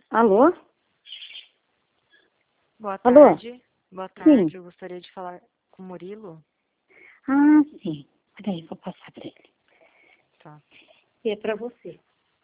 Alô? Boa Alô? tarde. Boa tarde. Sim. Eu gostaria de falar com o Murilo. Ah, sim. Peraí, vou passar para ele. Tá. E é para você.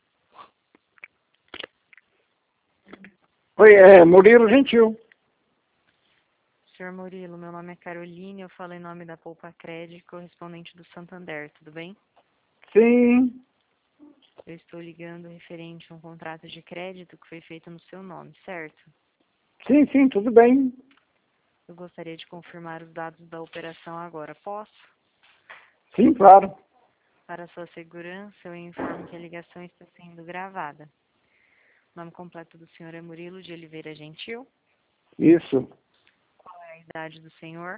Oi, Murilo Gentil. Senhor Murilo, meu nome é Caroline, eu falo em nome da Poupa Crédito, correspondente do Santander, tudo bem? Sim, Eu estou ligando referente a um contrato de crédito que foi feito no seu nome, certo? sim, tudo bem. Eu gostaria de confirmar os dados da operação agora. Posso? Sim, claro. Para sua segurança, eu informo que a ligação está sendo gravada. O nome completo do senhor é Murilo de Oliveira Gentil. Isso. Qual é a idade do senhor?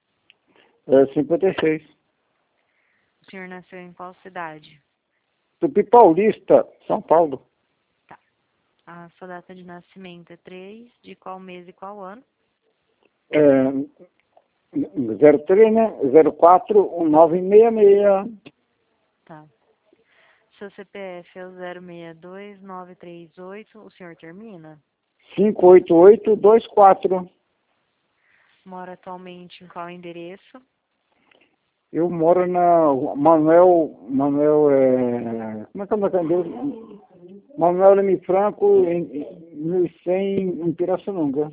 56. O senhor nasceu em qual cidade? Tupi Paulista, São Paulo. Tá. A sua data de nascimento é 3, de qual mês e qual ano? 03, né? 04 1966. Tá. Seu CPF é o 062938, o senhor termina? 58824. Mora atualmente em qual endereço? Eu moro na rua Manuel, como é que é o nome dele? Manuel Leme Franco, em 1100, em Pirassununga.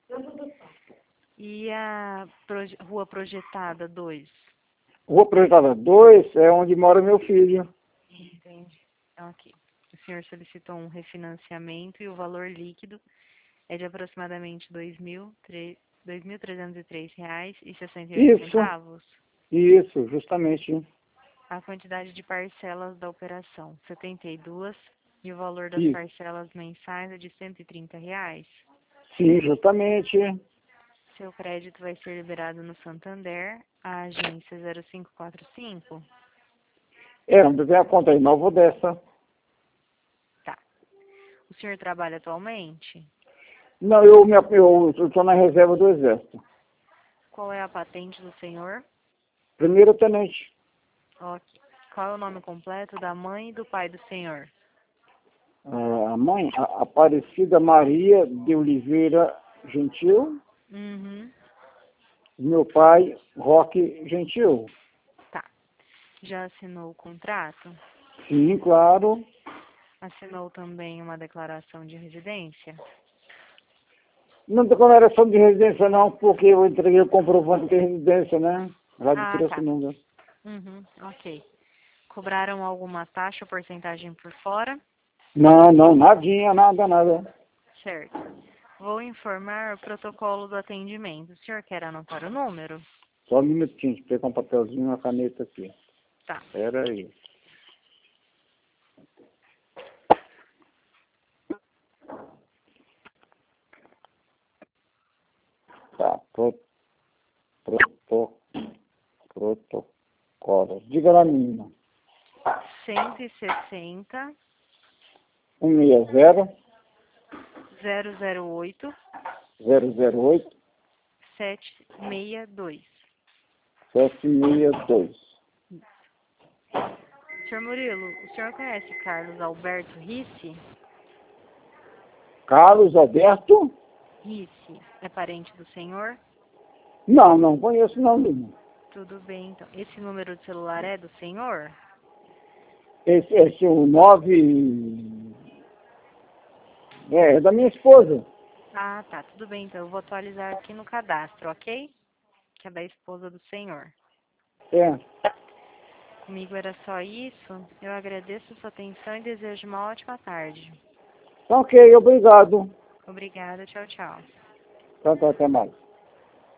E a rua projetada 2? Rua Projetada 2 é onde mora meu filho. Entendi. Ok. O senhor solicitou um refinanciamento e o valor líquido é de aproximadamente R$ 2.303,68. Isso, justamente. A quantidade de parcelas da operação, 72, e o valor das Isso. parcelas mensais é de R$ 130. Sim, justamente. Seu crédito vai ser liberado no Santander, a agência 0545. Não tem a conta aí, não vou dessa. Tá. O senhor trabalha atualmente? Não, eu estou na reserva do Exército. Qual é a patente do senhor? Primeiro tenente. Ok. Qual é o nome completo da mãe e do pai do senhor? A mãe, Aparecida Maria de Oliveira Gentil. Uhum. Meu pai, Roque Gentil. Tá. Já assinou o contrato? Sim, claro. Assinou também uma declaração de residência? Não tem declaração de residência não, porque eu entreguei o comprovante de residência, né? Lá de Ah, tá. Pirassununga. Uhum. Ok. Cobraram alguma taxa ou porcentagem por fora? Não, nadinha, nada. Certo. Vou informar o protocolo do atendimento. O senhor quer anotar o número? Só um minutinho, deixa eu pegar um papelzinho e uma caneta aqui. Tá. Espera aí. Tá, protocolo. Diga lá, menina. 160 160 008 008 762. 762. Senhor Murilo, o senhor conhece Carlos Alberto Ricci? Carlos Alberto? Ricci é parente do senhor? Não conheço não, menina. Tudo bem, então. Esse número de celular é do senhor? Esse é o 9... É da minha esposa. Ah, tá. Tudo bem, então. Eu vou atualizar aqui no cadastro, ok? Que é da esposa do senhor. É. Comigo era só isso. Eu agradeço a sua atenção e desejo uma ótima tarde. Então, ok, obrigado. Obrigada. Tchau, tchau. Então, até mais.